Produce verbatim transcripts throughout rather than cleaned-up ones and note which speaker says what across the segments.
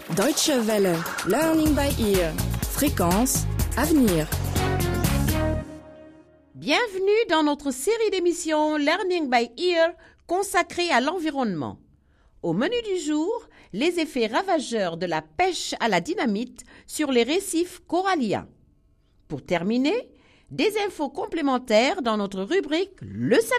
Speaker 1: Deutsche Welle, Learning by Ear, Fréquence, Avenir.
Speaker 2: Bienvenue dans notre série d'émissions Learning by Ear consacrée à l'environnement. Au menu du jour, les effets ravageurs de la pêche à la dynamite sur les récifs coralliens. Pour terminer, des infos complémentaires dans notre rubrique « Le saviez-vous » ?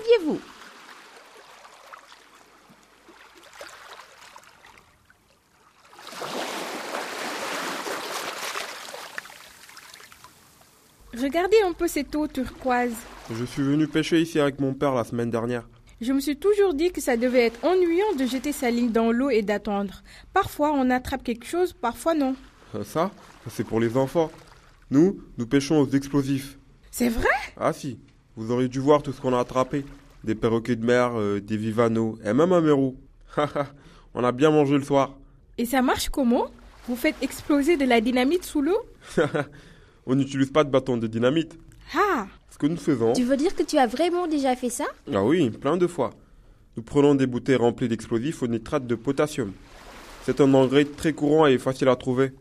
Speaker 3: Regardez un peu cette eau turquoise.
Speaker 4: Je suis venu pêcher ici avec mon père la semaine dernière.
Speaker 3: Je me suis toujours dit que ça devait être ennuyant de jeter sa ligne dans l'eau et d'attendre. Parfois on attrape quelque chose, parfois non.
Speaker 4: Euh, ça, c'est pour les enfants. Nous, nous pêchons aux explosifs.
Speaker 3: C'est vrai ?
Speaker 4: Ah si, vous auriez dû voir tout ce qu'on a attrapé. Des perroquets de mer, euh, des vivanos et même un mérou. On a bien mangé le soir.
Speaker 3: Et ça marche comment ? Vous faites exploser de la dynamite sous l'eau ?
Speaker 4: On n'utilise pas de bâton de dynamite.
Speaker 3: Ah !
Speaker 4: Ce que nous faisons...
Speaker 5: Tu veux dire que tu as vraiment déjà fait ça ?
Speaker 4: Ah oui, plein de fois. Nous prenons des bouteilles remplies d'explosifs au nitrate de potassium. C'est un engrais très courant et facile à trouver.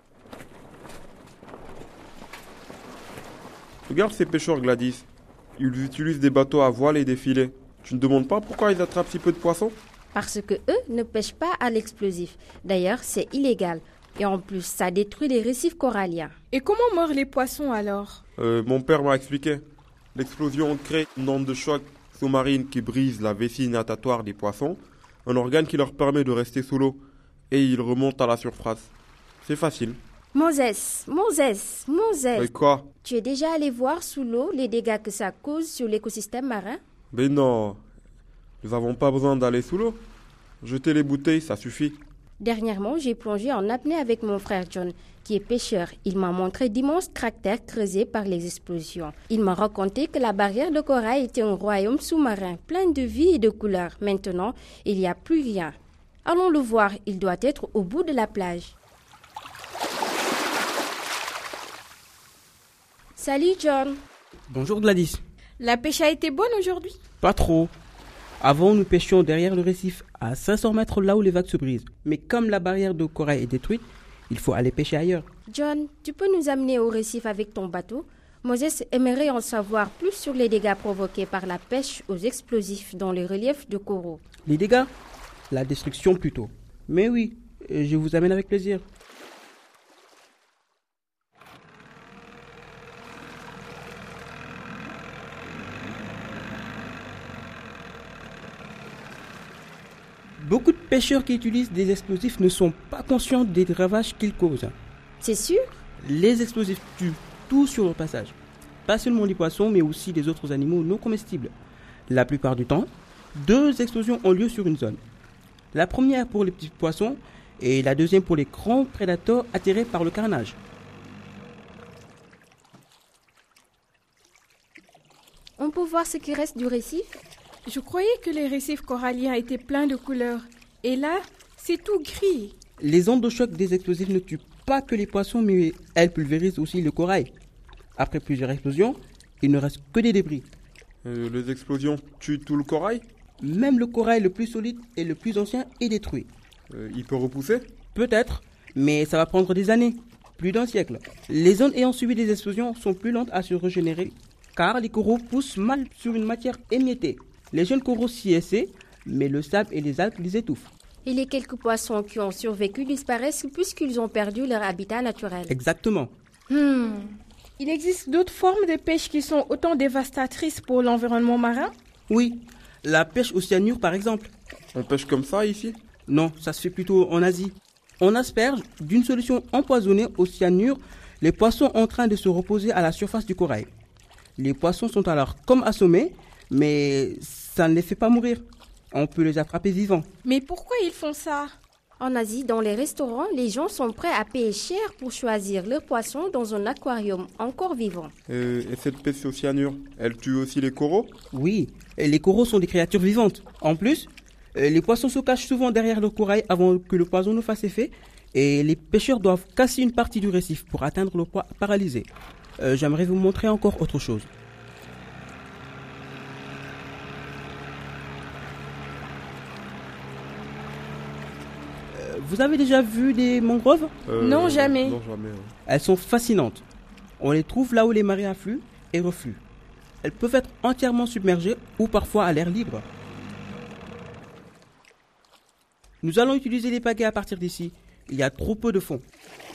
Speaker 4: Regarde ces pêcheurs, Gladys. Ils utilisent des bateaux à voile et des filets. Tu ne demandes pas pourquoi ils attrapent si peu de poissons ?
Speaker 5: Parce que eux ne pêchent pas à l'explosif. D'ailleurs, c'est illégal. Et en plus, ça détruit les récifs coralliens.
Speaker 3: Et comment meurent les poissons alors ?
Speaker 4: euh, Mon père m'a expliqué. L'explosion crée une onde de choc sous-marine qui brise la vessie natatoire des poissons, un organe qui leur permet de rester sous l'eau. Et ils remontent à la surface. C'est facile.
Speaker 5: Moses, Moses, Moses.
Speaker 4: Mais quoi ?
Speaker 5: Tu es déjà allé voir sous l'eau les dégâts que ça cause sur l'écosystème marin ?
Speaker 4: Mais non, nous n'avons pas besoin d'aller sous l'eau. Jeter les bouteilles, ça suffit.
Speaker 5: Dernièrement, j'ai plongé en apnée avec mon frère John, qui est pêcheur. Il m'a montré d'immenses cratères creusés par les explosions. Il m'a raconté que la barrière de corail était un royaume sous-marin, plein de vie et de couleurs. Maintenant, il n'y a plus rien. Allons le voir, il doit être au bout de la plage. Salut John.
Speaker 6: Bonjour Gladys.
Speaker 3: La pêche a été bonne aujourd'hui ?
Speaker 6: Pas trop. Avant, nous pêchions derrière le récif, à cinq cents mètres là où les vagues se brisent. Mais comme la barrière de corail est détruite, il faut aller pêcher ailleurs.
Speaker 5: John, tu peux nous amener au récif avec ton bateau ? Moses aimerait en savoir plus sur les dégâts provoqués par la pêche aux explosifs dans les reliefs de coraux.
Speaker 6: Les dégâts ? La destruction plutôt. Mais oui, je vous amène avec plaisir. Beaucoup de pêcheurs qui utilisent des explosifs ne sont pas conscients des ravages qu'ils causent.
Speaker 5: C'est sûr ?
Speaker 6: Les explosifs tuent tout sur leur passage. Pas seulement les poissons, mais aussi les autres animaux non comestibles. La plupart du temps, deux explosions ont lieu sur une zone. La première pour les petits poissons et la deuxième pour les grands prédateurs attirés par le carnage.
Speaker 5: On peut voir ce qui reste du récif ?
Speaker 3: Je croyais que les récifs coralliens étaient pleins de couleurs. Et là, c'est tout gris.
Speaker 6: Les ondes de choc des explosifs ne tuent pas que les poissons, mais elles pulvérisent aussi le corail. Après plusieurs explosions, il ne reste que des débris.
Speaker 4: Euh, les explosions tuent tout le corail ?
Speaker 6: Même le corail le plus solide et le plus ancien est détruit.
Speaker 4: euh, Il peut repousser ?
Speaker 6: Peut-être, mais ça va prendre des années, plus d'un siècle. Les zones ayant subi des explosions sont plus lentes à se régénérer, car les coraux poussent mal sur une matière émiettée. Les jeunes coraux s'y essaient, mais le sable et les algues les étouffent.
Speaker 5: Et les quelques poissons qui ont survécu disparaissent puisqu'ils ont perdu leur habitat naturel.
Speaker 6: Exactement.
Speaker 3: Hmm. Il existe d'autres formes de pêche qui sont autant dévastatrices pour l'environnement marin ?
Speaker 6: Oui, la pêche au cyanure par exemple.
Speaker 4: On pêche comme ça ici ?
Speaker 6: Non, ça se fait plutôt en Asie. On asperge d'une solution empoisonnée au cyanure les poissons en train de se reposer à la surface du corail. Les poissons sont alors comme assommés, mais ça ne les fait pas mourir. On peut les attraper vivants.
Speaker 3: Mais pourquoi ils font ça ?
Speaker 5: En Asie, dans les restaurants, les gens sont prêts à payer cher pour choisir leurs poissons dans un aquarium encore vivant.
Speaker 4: euh, Et cette pêche au cyanure, elle tue aussi les coraux ?
Speaker 6: Oui, et les coraux sont des créatures vivantes. En plus, les poissons se cachent souvent derrière le corail avant que le poison ne fasse effet. Et les pêcheurs doivent casser une partie du récif pour atteindre le poids paralysé. Euh, j'aimerais vous montrer encore autre chose. Vous avez déjà vu des mangroves ?
Speaker 4: Euh,
Speaker 3: Non, jamais.
Speaker 4: Non, jamais. hein.
Speaker 6: Elles sont fascinantes. On les trouve là où les marées affluent et refluent. Elles peuvent être entièrement submergées ou parfois à l'air libre. Nous allons utiliser les pagaies à partir d'ici. Il y a trop peu de fond.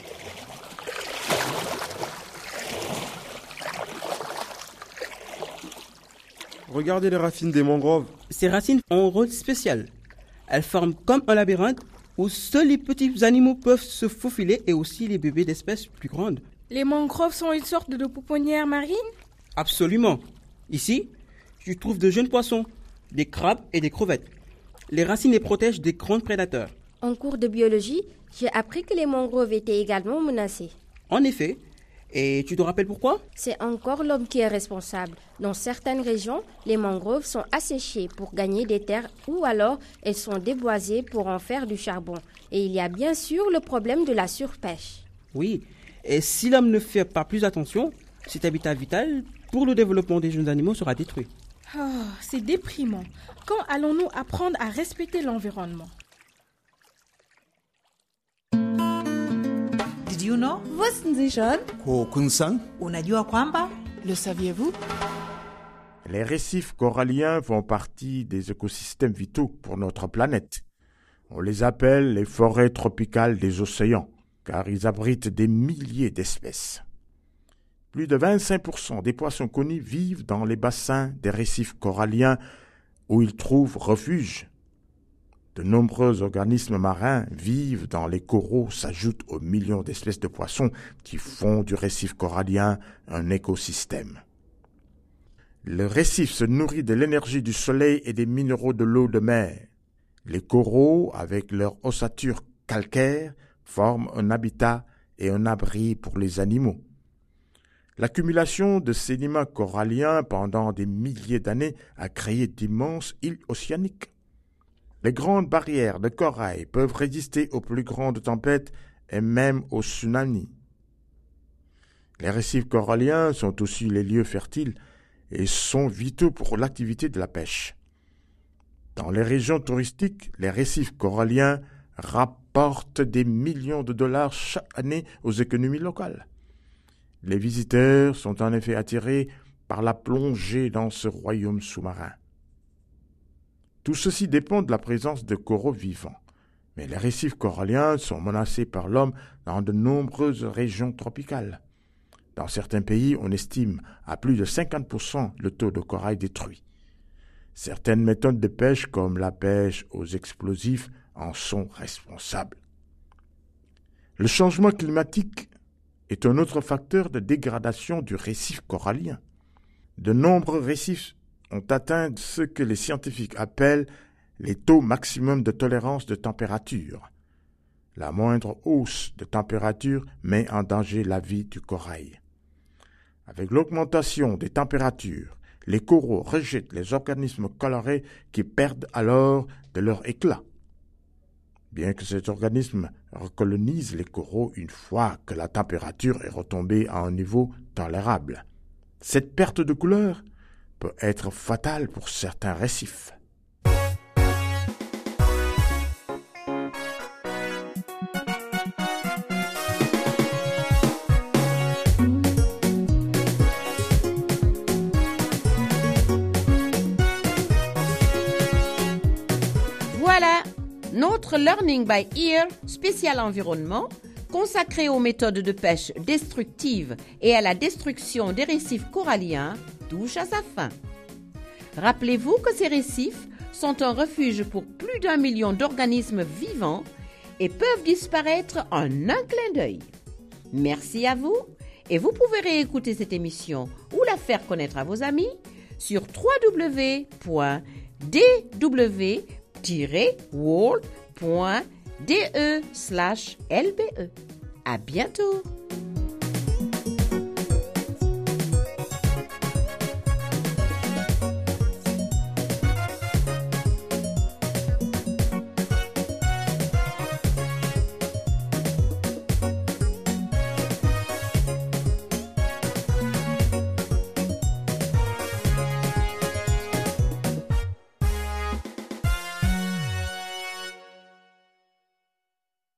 Speaker 4: Regardez les racines des mangroves.
Speaker 6: Ces racines ont un rôle spécial. Elles forment comme un labyrinthe où seuls les petits animaux peuvent se faufiler et aussi les bébés d'espèces plus grandes.
Speaker 3: Les mangroves sont une sorte de pouponnière marine?
Speaker 6: Absolument. Ici, tu trouves de jeunes poissons, des crabes et des crevettes. Les racines les protègent des grands prédateurs.
Speaker 5: En cours de biologie, j'ai appris que les mangroves étaient également menacées.
Speaker 6: En effet. Et tu te rappelles pourquoi ?
Speaker 5: C'est encore l'homme qui est responsable. Dans certaines régions, les mangroves sont asséchées pour gagner des terres ou alors elles sont déboisées pour en faire du charbon. Et il y a bien sûr le problème de la surpêche.
Speaker 6: Oui. Et si l'homme ne fait pas plus attention, cet habitat vital pour le développement des jeunes animaux sera détruit.
Speaker 3: Oh, c'est déprimant. Quand allons-nous apprendre à respecter l'environnement?
Speaker 7: Did you know?
Speaker 8: Wussten Sie schon?
Speaker 9: Kokunsan.
Speaker 7: Unajua kwamba?
Speaker 8: Le saviez-vous?
Speaker 9: Les récifs coralliens font partie des écosystèmes vitaux pour notre planète. On les appelle les forêts tropicales des océans, car ils abritent des milliers d'espèces. Plus de vingt-cinq pour cent des poissons connus vivent dans les bassins des récifs coralliens où ils trouvent refuge. De nombreux organismes marins vivent dans les coraux, s'ajoutent aux millions d'espèces de poissons qui font du récif corallien un écosystème. Le récif se nourrit de l'énergie du soleil et des minéraux de l'eau de mer. Les coraux, avec leur ossature calcaire, forment un habitat et un abri pour les animaux. L'accumulation de sédiments coralliens pendant des milliers d'années a créé d'immenses îles océaniques. Les grandes barrières de corail peuvent résister aux plus grandes tempêtes et même aux tsunamis. Les récifs coralliens sont aussi les lieux fertiles et sont vitaux pour l'activité de la pêche. Dans les régions touristiques, les récifs coralliens rapportent des millions de dollars chaque année aux économies locales. Les visiteurs sont en effet attirés par la plongée dans ce royaume sous-marin. Tout ceci dépend de la présence de coraux vivants, mais les récifs coralliens sont menacés par l'homme dans de nombreuses régions tropicales. Dans certains pays, on estime à plus de cinquante pour cent le taux de corail détruit. Certaines méthodes de pêche, comme la pêche aux explosifs, en sont responsables. Le changement climatique est un autre facteur de dégradation du récif corallien. De nombreux récifs ont atteint ce que les scientifiques appellent les taux maximum de tolérance de température. La moindre hausse de température met en danger la vie du corail. Avec l'augmentation des températures, les coraux rejettent les organismes colorés qui perdent alors de leur éclat. Bien que ces organismes recolonisent les coraux une fois que la température est retombée à un niveau tolérable. Cette perte de couleur peut être fatale pour certains récifs.
Speaker 2: Voilà notre Learning by Ear spécial environnement consacré aux méthodes de pêche destructives et à la destruction des récifs coralliens touche à sa fin. Rappelez-vous que ces récifs sont un refuge pour plus d'un million d'organismes vivants et peuvent disparaître en un clin d'œil. Merci à vous et vous pouvez réécouter cette émission ou la faire connaître à vos amis sur w w w point d w tiret world point d e slash l b e. À bientôt!